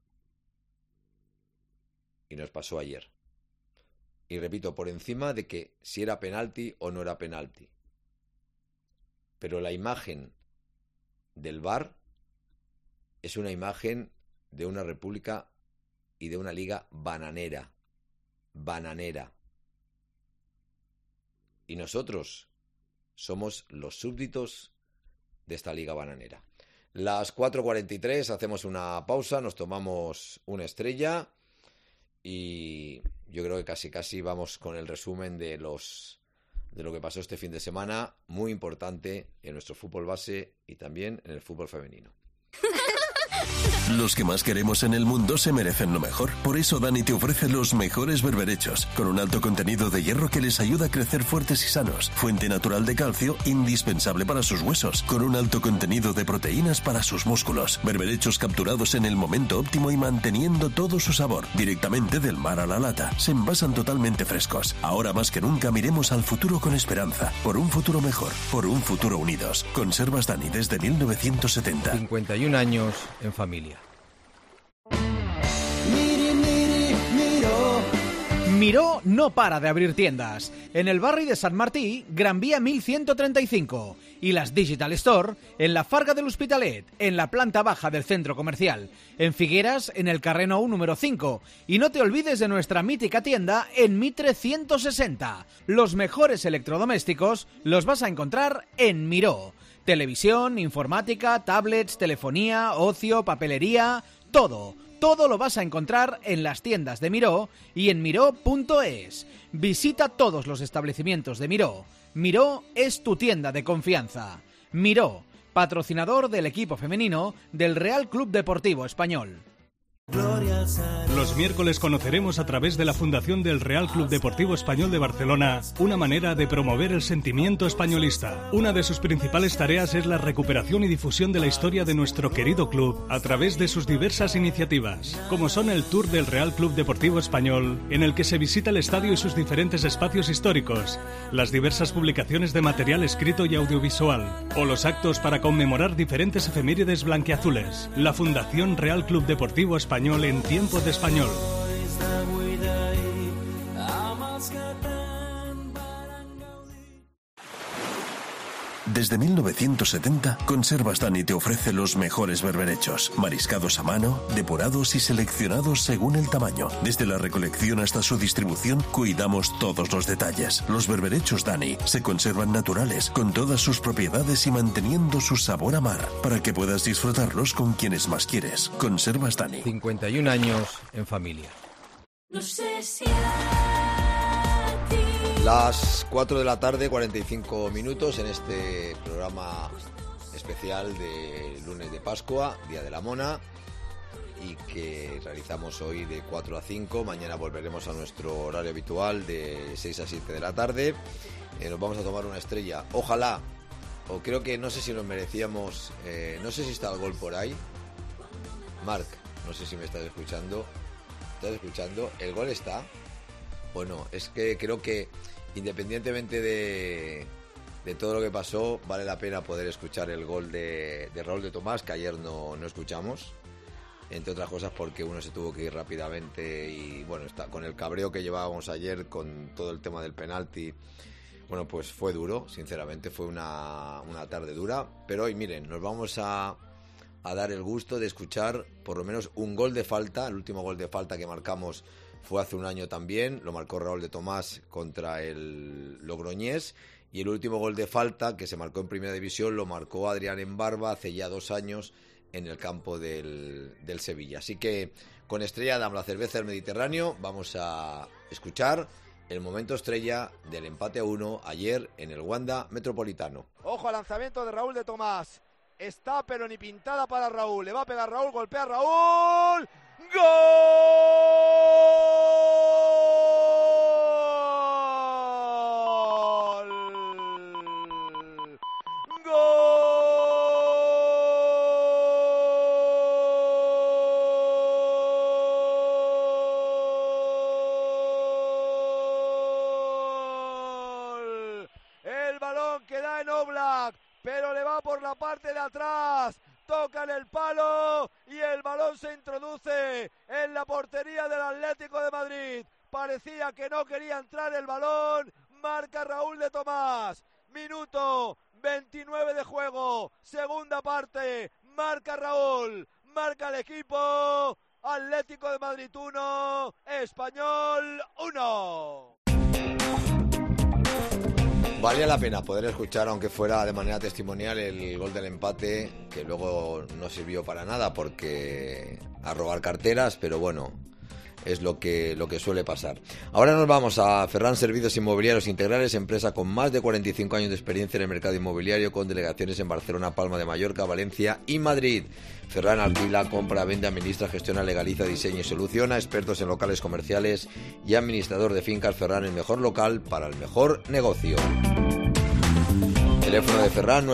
Y nos pasó ayer. Y repito, por encima de que si era penalti o no era penalti. Pero la imagen del VAR es una imagen de una república y de una liga bananera. Bananera. Y nosotros somos los súbditos de esta liga bananera. Las 4:43, hacemos una pausa, nos tomamos una estrella y yo creo que casi vamos con el resumen de lo que pasó este fin de semana, muy importante en nuestro fútbol base y también en el fútbol femenino. Los que más queremos en el mundo se merecen lo mejor. Por eso Dani te ofrece los mejores berberechos, con un alto contenido de hierro que les ayuda a crecer fuertes y sanos, fuente natural de calcio indispensable para sus huesos, con un alto contenido de proteínas para sus músculos. Berberechos capturados en el momento óptimo y manteniendo todo su sabor, directamente del mar a la lata. Se envasan totalmente frescos. Ahora más que nunca miremos al futuro con esperanza, por un futuro mejor, por un futuro unidos. Conservas Dani desde 1970. 51 años en familia. Miró no para de abrir tiendas. En el barri de Sant Martí, Gran Vía 1135. Y las Digital Store en la Farga de l'Hospitalet, en la planta baja del centro comercial. En Figueras, en el carrer Nou número 5. Y no te olvides de nuestra mítica tienda en Mitre 160. Los mejores electrodomésticos los vas a encontrar en Miró. Televisión, informática, tablets, telefonía, ocio, papelería, todo. Todo lo vas a encontrar en las tiendas de Miró y en miró.es. Visita todos los establecimientos de Miró. Miró es tu tienda de confianza. Miró, patrocinador del equipo femenino del Real Club Deportivo Español. Los miércoles conoceremos a través de la Fundación del Real Club Deportivo Español de Barcelona una manera de promover el sentimiento españolista. Una de sus principales tareas es la recuperación y difusión de la historia de nuestro querido club a través de sus diversas iniciativas, como son el Tour del Real Club Deportivo Español, en el que se visita el estadio y sus diferentes espacios históricos, las diversas publicaciones de material escrito y audiovisual, o los actos para conmemorar diferentes efemérides blanquiazules. La Fundación Real Club Deportivo Español en tiempos de español. Desde 1970, Conservas Dani te ofrece los mejores berberechos, mariscados a mano, depurados y seleccionados según el tamaño. Desde la recolección hasta su distribución, cuidamos todos los detalles. Los berberechos Dani se conservan naturales, con todas sus propiedades y manteniendo su sabor a mar, para que puedas disfrutarlos con quienes más quieres. Conservas Dani. 51 años en familia. No sé si a ti Las 4 de la tarde, 45 minutos en este programa especial de lunes de Pascua, Día de la Mona, y que realizamos hoy de 4 a 5. Mañana volveremos a nuestro horario habitual de 6 a 7 de la tarde. Nos vamos a tomar una estrella. Ojalá, o creo que no sé si nos merecíamos, no sé si está el gol por ahí. Marc, no sé si me estás escuchando. ¿Estás escuchando? ¿El gol está? Bueno, es que creo que independientemente de todo lo que pasó, vale la pena poder escuchar el gol de Raúl de Tomás, que ayer no escuchamos, entre otras cosas porque uno se tuvo que ir rápidamente y bueno, está con el cabreo que llevábamos ayer con todo el tema del penalti. Bueno, pues fue duro, sinceramente, fue una tarde dura, pero hoy miren, nos vamos a dar el gusto de escuchar por lo menos un gol de falta. El último gol de falta que marcamos fue hace un año también, lo marcó Raúl de Tomás contra el Logroñés, y el último gol de falta que se marcó en Primera División lo marcó Adrián Embarba hace ya 2 años en el campo del Sevilla. Así que con Estrella Damm, la cerveza del Mediterráneo, vamos a escuchar el momento estrella del empate a 1 ayer en el Wanda Metropolitano. Ojo al lanzamiento de Raúl de Tomás. Está pero ni pintada para Raúl. Le va a pegar Raúl, golpea Raúl. ¡Gol! ¡Gol! El balón queda en Oblak, pero le va por la parte de atrás. Toca en el palo y el balón se introduce en la portería del Atlético de Madrid. Parecía que no quería entrar el balón. Marca Raúl de Tomás. Minuto 29 de juego. Segunda parte. Marca Raúl. Marca el equipo. Atlético de Madrid 1. Español 1. Valía la pena poder escuchar, aunque fuera de manera testimonial, el gol del empate, que luego no sirvió para nada porque a robar carteras, pero bueno, es lo que suele pasar. Ahora nos vamos a Ferran Servicios Inmobiliarios Integrales, empresa con más de 45 años de experiencia en el mercado inmobiliario, con delegaciones en Barcelona, Palma de Mallorca, Valencia y Madrid. Ferran alquila, compra, vende, administra, gestiona, legaliza, diseña y soluciona, expertos en locales comerciales y administrador de fincas. Ferran, el mejor local para el mejor negocio. Teléfono de Ferran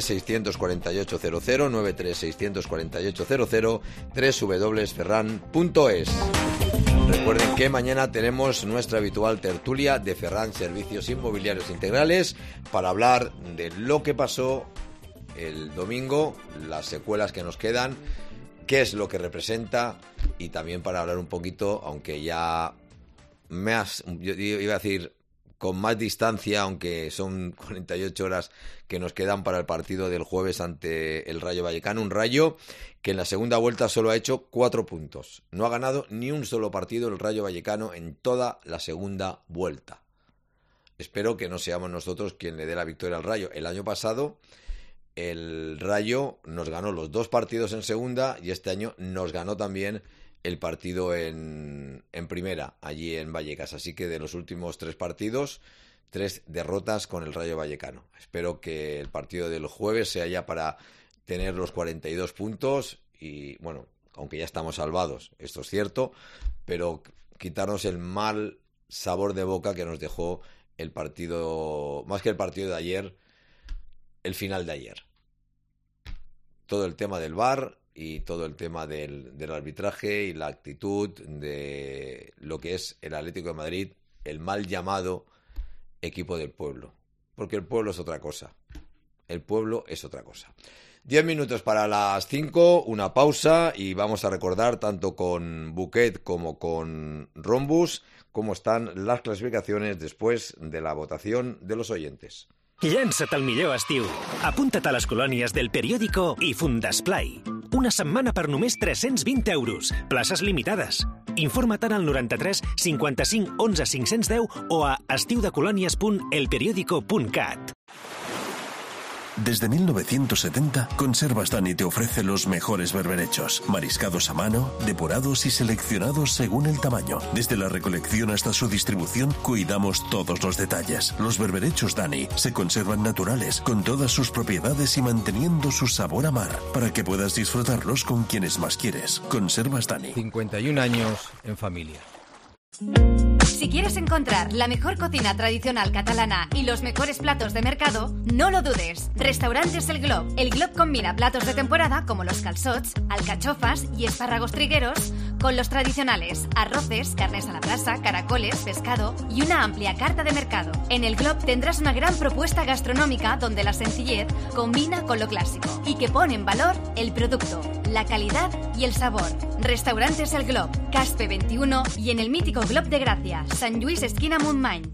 93-648-00, 93-648-00, www.ferran.es. Recuerden que mañana tenemos nuestra habitual tertulia de Ferran Servicios Inmobiliarios Integrales para hablar de lo que pasó el domingo, las secuelas que nos quedan, qué es lo que representa, y también para hablar un poquito, aunque ya yo iba a decir con más distancia, aunque son 48 horas que nos quedan para el partido del jueves ante el Rayo Vallecano, un Rayo que en la segunda vuelta solo ha hecho 4 puntos. No ha ganado ni un solo partido el Rayo Vallecano en toda la segunda vuelta. Espero que no seamos nosotros quien le dé la victoria al Rayo. El año pasado el Rayo nos ganó los 2 partidos en segunda y este año nos ganó también el partido en primera, allí en Vallecas. Así que de los últimos 3 partidos, 3 derrotas con el Rayo Vallecano. Espero que el partido del jueves sea ya para tener los 42 puntos y, bueno, aunque ya estamos salvados, esto es cierto, pero quitarnos el mal sabor de boca que nos dejó el partido, más que el partido de ayer, el final de ayer. Todo el tema del VAR y todo el tema del arbitraje y la actitud de lo que es el Atlético de Madrid, el mal llamado equipo del pueblo. Porque el pueblo es otra cosa. El pueblo es otra cosa. 10 minutos para las 5, una pausa y vamos a recordar tanto con Buquet como con Rombus cómo están las clasificaciones después de la votación de los oyentes. Llança't al millor estiu. Apunta't a les colònies del Periódico i Fundesplai. Una setmana per només 320 euros. Places limitades. Informa't al 93 55 11 510 o a estiudecolònies.elperiodico.cat. Desde 1970, Conservas Dani te ofrece los mejores berberechos, mariscados a mano, depurados y seleccionados según el tamaño. Desde la recolección hasta su distribución, cuidamos todos los detalles. Los berberechos Dani se conservan naturales, con todas sus propiedades y manteniendo su sabor a mar, para que puedas disfrutarlos con quienes más quieres. Conservas Dani. 51 años en familia. Si quieres encontrar la mejor cocina tradicional catalana y los mejores platos de mercado, no lo dudes. Restaurantes El Glob. El Glob combina platos de temporada como los calçots, alcachofas y espárragos trigueros con los tradicionales arroces, carnes a la brasa, caracoles, pescado y una amplia carta de mercado. En El Glob tendrás una gran propuesta gastronómica donde la sencillez combina con lo clásico y que pone en valor el producto, la calidad y el sabor. Restaurantes El Glob, Caspe 21 y en el mítico Glob de Gracia, Sant Lluís esquina Montmany.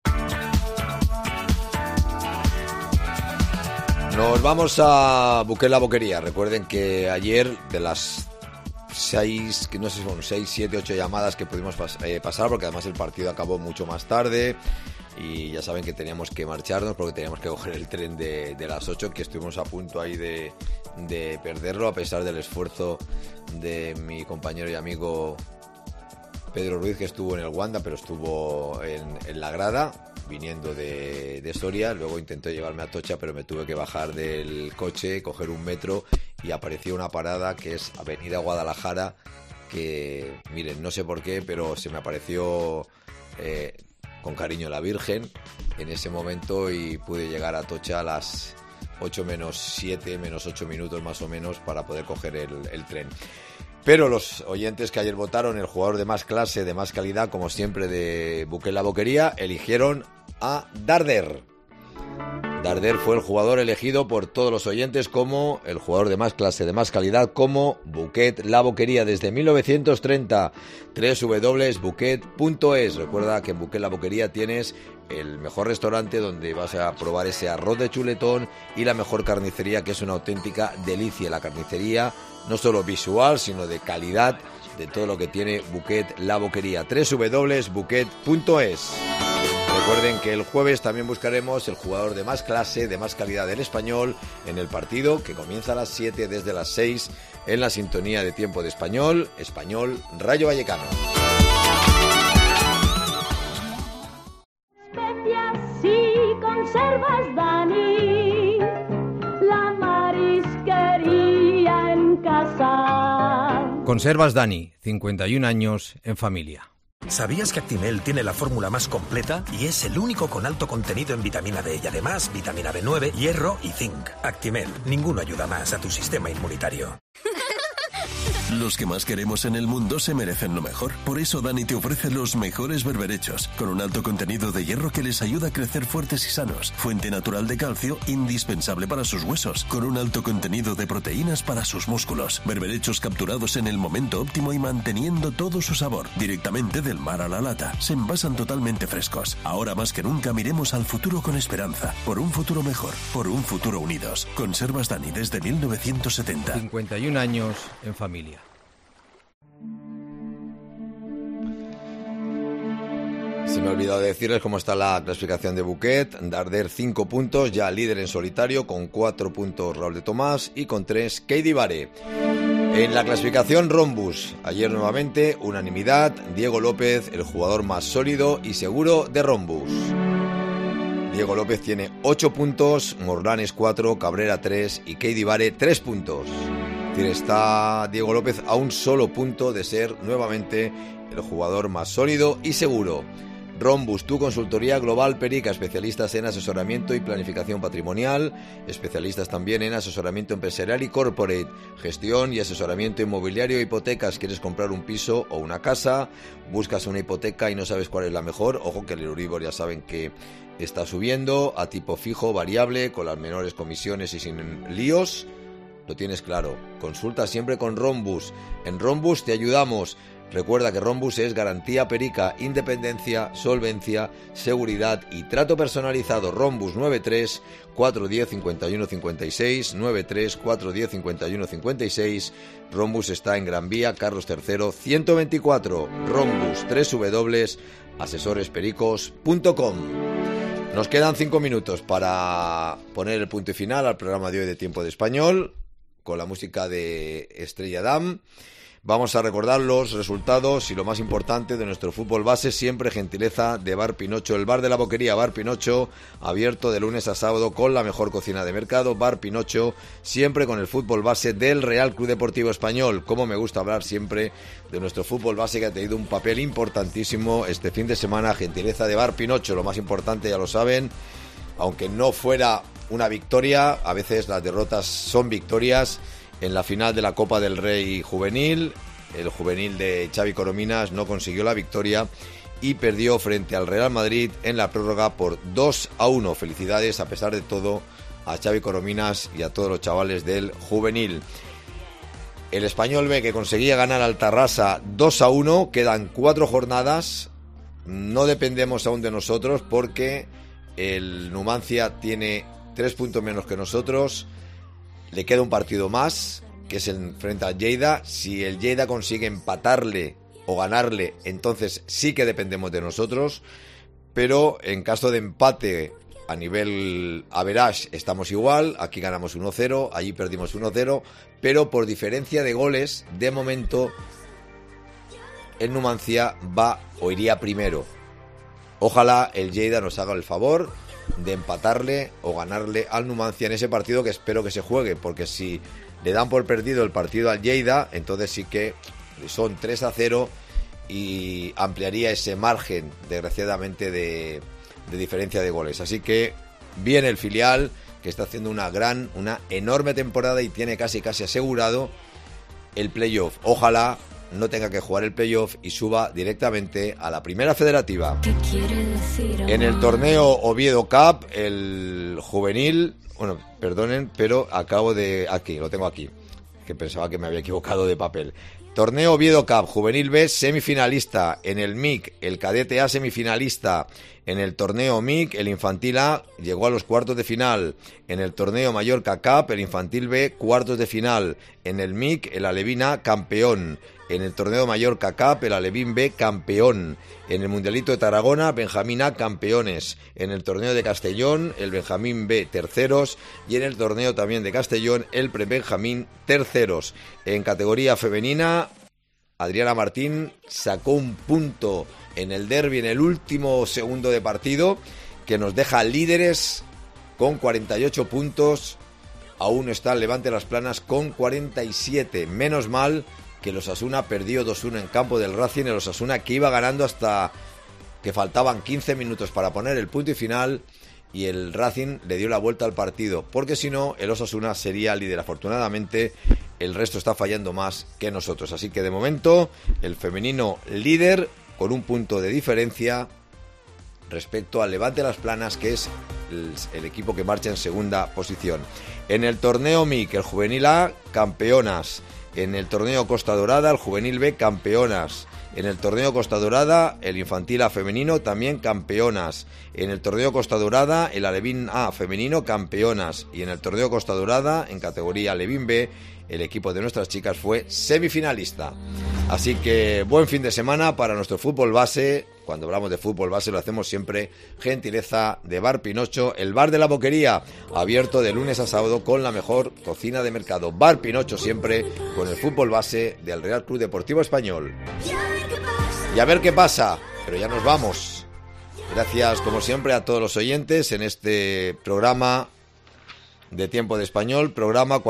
Nos vamos a Buquet La Boquería. Recuerden que ayer de las 6, que no sé si son 6, 7, 8 llamadas que pudimos pasar, porque además el partido acabó mucho más tarde y ya saben que teníamos que marcharnos porque teníamos que coger el tren de las 8, que estuvimos a punto ahí de perderlo, a pesar del esfuerzo de mi compañero y amigo Pedro Ruiz, que estuvo en el Wanda, pero estuvo en la grada, viniendo de Soria. Luego intentó llevarme a Atocha, pero me tuve que bajar del coche, coger un metro, y apareció una parada que es Avenida Guadalajara, que, miren, no sé por qué, pero se me apareció con cariño la Virgen en ese momento y pude llegar a Atocha a las 8 menos 7, menos 8 minutos más o menos para poder coger el tren. Pero los oyentes que ayer votaron, el jugador de más clase, de más calidad, como siempre, de Buquet La Boquería, eligieron a Darder. Darder fue el jugador elegido por todos los oyentes como el jugador de más clase, de más calidad, como Buquet La Boquería desde 1930. www.buquet.es. Recuerda que en Buquet La Boquería tienes el mejor restaurante donde vas a probar ese arroz de chuletón y la mejor carnicería, que es una auténtica delicia. La carnicería no solo visual, sino de calidad, de todo lo que tiene Buquet La Boquería. www.buquet.es. Recuerden que el jueves también buscaremos el jugador de más clase, de más calidad del Español en el partido que comienza a las 7 desde las 6 en la sintonía de Tiempo de Español, Español Rayo Vallecano. Especias y conservas Dani, la marisquería en casa. Conservas Dani, 51 años en familia. ¿Sabías que Actimel tiene la fórmula más completa y es el único con alto contenido en vitamina D y además vitamina B9, hierro y zinc? Actimel, ninguno ayuda más a tu sistema inmunitario. Los que más queremos en el mundo se merecen lo mejor. Por eso Dani te ofrece los mejores berberechos, con un alto contenido de hierro que les ayuda a crecer fuertes y sanos. Fuente natural de calcio, indispensable para sus huesos, con un alto contenido de proteínas para sus músculos. Berberechos capturados en el momento óptimo y manteniendo todo su sabor. Directamente del mar a la lata. Se envasan totalmente frescos. Ahora más que nunca miremos al futuro con esperanza. Por un futuro mejor. Por un futuro unidos. Conservas Dani desde 1970. 51 años en familia. Se me ha olvidado decirles cómo está la clasificación de Buquet. Darder 5 puntos, ya líder en solitario, con 4 puntos Raúl de Tomás y con 3 Keidi Bare. En la clasificación Rombus, ayer nuevamente unanimidad, Diego López, el jugador más sólido y seguro de Rombus. Diego López tiene 8 puntos, Morlanes 4, Cabrera 3 y Keidi Bare 3 puntos. Es decir, está Diego López a un solo punto de ser nuevamente el jugador más sólido y seguro. Rombus, tu consultoría global Perica, especialistas en asesoramiento y planificación patrimonial, especialistas también en asesoramiento empresarial y corporate, gestión y asesoramiento inmobiliario e hipotecas. ¿Quieres comprar un piso o una casa? ¿Buscas una hipoteca y no sabes cuál es la mejor? Ojo que el Euribor ya saben que está subiendo a tipo fijo, variable, con las menores comisiones y sin líos. Lo tienes claro. Consulta siempre con Rombus. En Rombus te ayudamos. Recuerda que Rombus es garantía Perica, independencia, solvencia, seguridad y trato personalizado. Rombus 93 410 51 56 93 410 51 56. Rombus está en Gran Vía, Carlos III 124. Rombus, www.asesorespericos.com. Nos quedan 5 minutos para poner el punto y final al programa de hoy de Tiempo de Español, con la música de Estrella Damm. Vamos a recordar los resultados y lo más importante de nuestro fútbol base, siempre gentileza de Bar Pinocho, el bar de la Boquería. Bar Pinocho, abierto de lunes a sábado con la mejor cocina de mercado. Bar Pinocho, siempre con el fútbol base del Real Club Deportivo Español. Como me gusta hablar siempre de nuestro fútbol base, que ha tenido un papel importantísimo este fin de semana. Gentileza de Bar Pinocho, lo más importante, ya lo saben, aunque no fuera una victoria, a veces las derrotas son victorias. En la final de la Copa del Rey juvenil, el juvenil de Xavi Corominas no consiguió la victoria y perdió frente al Real Madrid en la prórroga por 2-1. Felicidades, a pesar de todo, a Xavi Corominas y a todos los chavales del juvenil. El Español B, que conseguía ganar al Tarrasa 2-1, quedan 4 jornadas, no dependemos aún de nosotros porque el Numancia tiene 3 puntos menos que nosotros. Le queda un partido más, que es el frente al Lleida. Si el Lleida consigue empatarle o ganarle, entonces sí que dependemos de nosotros. Pero en caso de empate a nivel average estamos igual. Aquí ganamos 1-0, allí perdimos 1-0. Pero por diferencia de goles, de momento, el Numancia va o iría primero. Ojalá el Lleida nos haga el favor de empatarle o ganarle al Numancia en ese partido, que espero que se juegue, porque si le dan por perdido el partido al Lleida, entonces sí que son 3-0 y ampliaría ese margen, desgraciadamente, de diferencia de goles. Así que bien el filial, que está haciendo una enorme temporada y tiene casi asegurado el playoff. Ojalá no tenga que jugar el playoff y suba directamente a la primera federativa. En el torneo Oviedo Cup, el juvenil, bueno, perdonen, pero lo tengo aquí, que pensaba que me había equivocado de papel. Torneo Oviedo Cup, juvenil B, semifinalista. En el MIC, el cadete A, semifinalista. En el torneo MIC, el infantil A llegó a los cuartos de final. En el torneo Mallorca Cup, el infantil B, cuartos de final. En el MIC, el alevín A, campeón. En el torneo Mallorca Cup, el alevín B, campeón. En el Mundialito de Tarragona, Benjamín A, campeones. En el torneo de Castellón, el Benjamín B, terceros. Y en el torneo también de Castellón, el Prebenjamín, terceros. En categoría femenina, Adriana Martín sacó un punto en el derbi en el último segundo de partido, que nos deja líderes con 48 puntos. Aún está el Levante Las Planas con 47. Menos mal que el Osasuna perdió 2-1 en campo del Racing. El Osasuna, que iba ganando hasta que faltaban 15 minutos para poner el punto y final, y el Racing le dio la vuelta al partido, porque si no, el Osasuna sería líder. Afortunadamente, el resto está fallando más que nosotros. Así que de momento, el femenino líder con un punto de diferencia respecto al Levante Las Planas, que es el equipo que marcha en segunda posición. En el torneo MIC, el juvenil A, campeonas. En el torneo Costa Dorada, el juvenil B, campeonas. En el torneo Costa Dorada, el infantil A femenino, también campeonas. En el torneo Costa Dorada, el alevín A femenino, campeonas. Y en el torneo Costa Dorada, en categoría alevín B, el equipo de nuestras chicas fue semifinalista. Así que buen fin de semana para nuestro fútbol base. Cuando hablamos de fútbol base lo hacemos siempre gentileza de Bar Pinocho, el bar de la Boquería, abierto de lunes a sábado con la mejor cocina de mercado. Bar Pinocho, siempre con el fútbol base del Real Club Deportivo Español. Y a ver qué pasa, pero ya nos vamos. Gracias como siempre a todos los oyentes en este programa de Tiempo de Español, programa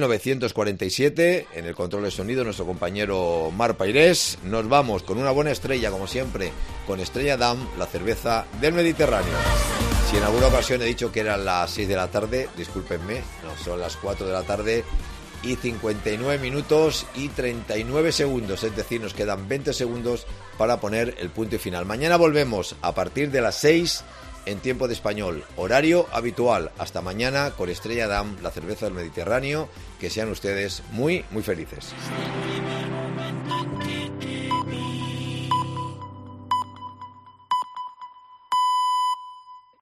4947, en el control de sonido nuestro compañero Mar Pairés. Nos vamos con una buena estrella, como siempre, con Estrella Damm, la cerveza del Mediterráneo. Si en alguna ocasión he dicho que eran las 6 de la tarde, discúlpenme, no, son las 4 de la tarde y 59 minutos y 39 segundos, es decir, nos quedan 20 segundos para poner el punto y final. Mañana volvemos a partir de las 6 en Tiempo de Español, horario habitual. Hasta mañana con Estrella Damm, la cerveza del Mediterráneo. Que sean ustedes muy, muy felices.